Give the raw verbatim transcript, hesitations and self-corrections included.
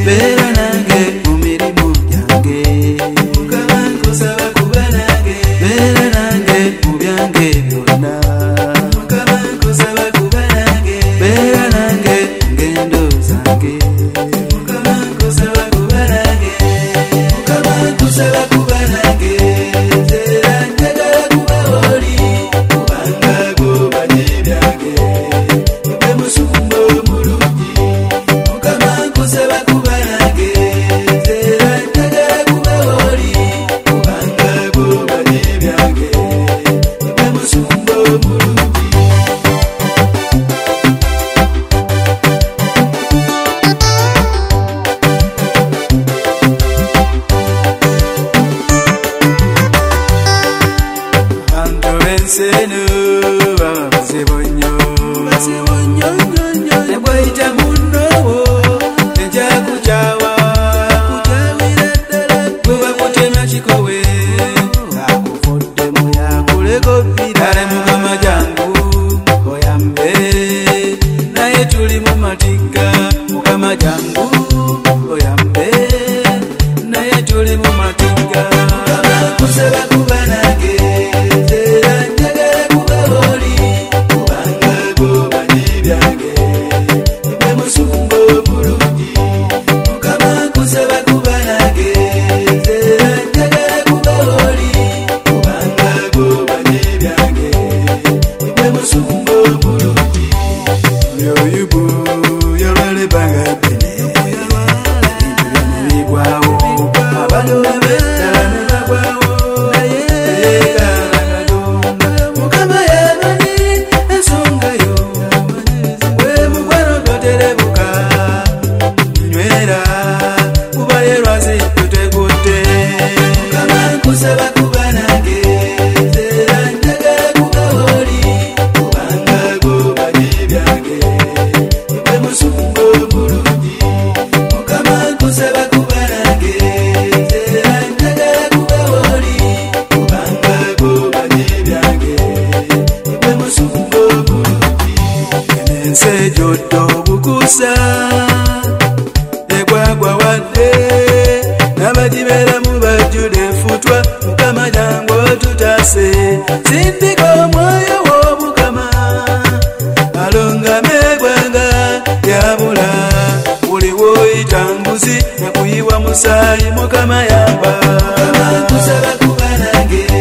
beera nange mu mirimu gyange Mukama nkusaba kuba nange beera nange mu byange byonna Mukama nkusaba kuba nange beera nange mu ngendo zange Mukama nkusaba kuba nange Mukama nkusaba kuba nange era njagala kuba oli kubanga gomanyi byange mube musumba omulungi Mukama nkusaba kuba nange era njagala kuba oli kubanga gomanyi byange mube musumba omulungi Seno basebonyo basebonyo nyonyo nebwaita muno eja kuchawa kuchawira dala kuba kutema chikowe akufodde moya kuleko bidale Mukama jangu oyambe naye tuli mu matika Mukama jangu oyambe naye tuli mu matika Mukama kusaba kuba nange Jodo bukusa egwagwa wadde nabajibera mu bajude futwa Mukama jangu tutase sindiko omwoyo w'Omukama alonga megwanga yabula buliwo itambuzi nakuyiwa musayi Mukama yamba Mukama kusaba kuba nange